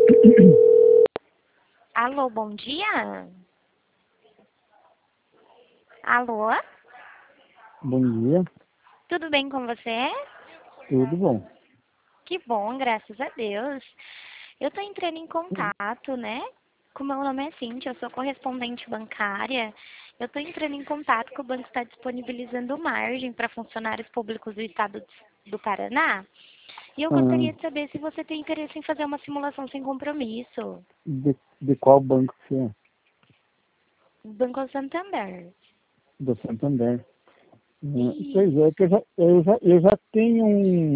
Alô, bom dia? Alô? Bom dia, Tudo bem com você? tudo bom? Que bom, graças a Deus. Eu tô entrando em contato, né? Como meu nome é Cíntia, eu sou correspondente bancária. Eu tô entrando em contato que o banco está disponibilizando margem para funcionários públicos do estado do Paraná. E eu Ah, gostaria de saber se você tem interesse em fazer uma simulação sem compromisso. de qual banco você é? Banco Santander. Do Santander. Pois é, Isso. que eu já tenho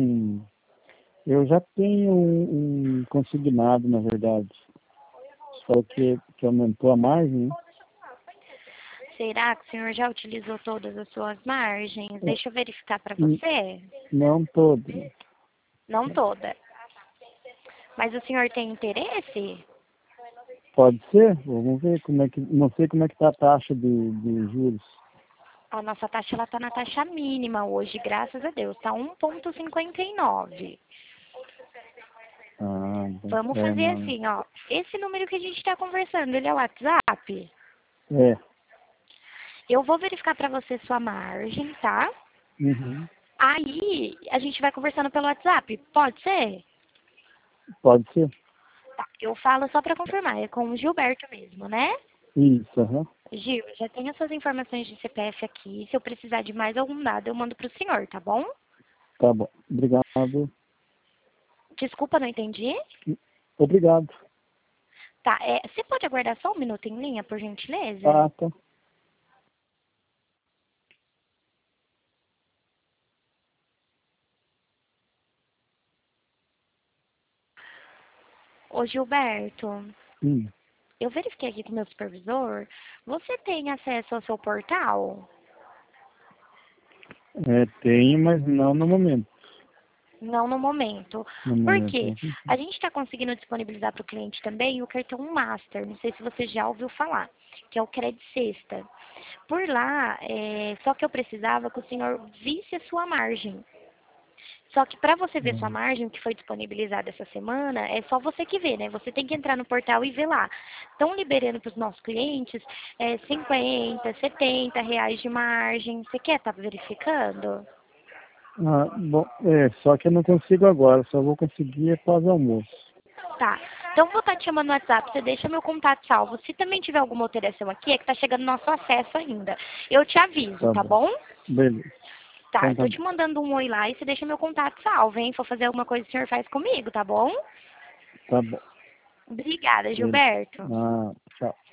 um consignado, na verdade. Só que aumentou a margem, né? Será que o senhor já utilizou todas as suas margens? É, Deixa eu verificar para n- você. não todo, né? Não toda. Mas o senhor tem interesse? Pode ser? Vamos ver como é que, não sei como é que está a taxa de juros. A nossa taxa ela está na taxa mínima hoje, graças a Deus. Está 1,59. Ah, bom, Vamos fazer assim, ó. Esse número que a gente está conversando, ele é o WhatsApp? é, Eu vou verificar para você sua margem, tá? uhum, Aí a gente vai conversando pelo WhatsApp. Pode ser? pode ser? Tá. Eu falo só para confirmar. É com o Gilberto mesmo, né? Isso, aham, Gil, já tenho as suas informações de CPF aqui. Se eu precisar de mais algum dado, eu mando para o senhor, tá bom? tá bom. Obrigado. Desculpa, não entendi. Obrigado. Tá, você pode aguardar só um minuto em linha, por gentileza? Ah, tá. Ô, Gilberto, Hum. eu verifiquei aqui com o meu supervisor. Você tem acesso ao seu portal? É, tenho, mas não no momento. Não no momento. No Por momento. quê? A gente está conseguindo disponibilizar para o cliente também o cartão Master. Não sei se você já ouviu falar, que é o Credit Sexta. Por lá, só que eu precisava que o senhor visse a sua margem. Só que para você ver sua Hum. margem, que foi disponibilizada essa semana, é só você que vê, né? Você tem que entrar no portal e ver lá. Estão liberando para os nossos clientes 50, 70 reais de margem. Você quer estar verificando? Ah, bom, só que eu não consigo agora, só vou conseguir após o almoço. Tá. Então vou estar te chamando no WhatsApp, você deixa meu contato salvo. Se também tiver alguma alteração aqui, é que tá chegando nosso acesso ainda. Eu te aviso, Tá tá bom. bom? Beleza. Tá, Então eu tá tô te bom. mandando um oi lá e você deixa meu contato salvo, hein? Se for fazer alguma coisa, o senhor faz comigo, tá bom? Tá bom. Obrigada, Beleza. Gilberto. Ah, tchau.